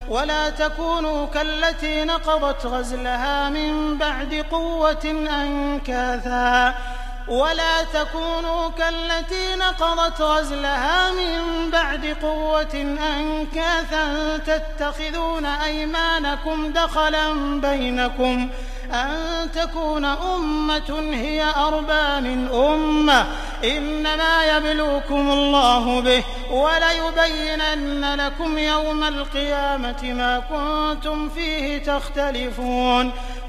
ولا تكونوا كالتي نقضت غزلها من بعد قوة أنكاثا تتخذون أيمانكم دخلا بينكم أن تكون أمة هي أربى من أمة إنما يبلوكم الله به وليبينن لكم يوم القيامة ما كنتم فيه تختلفون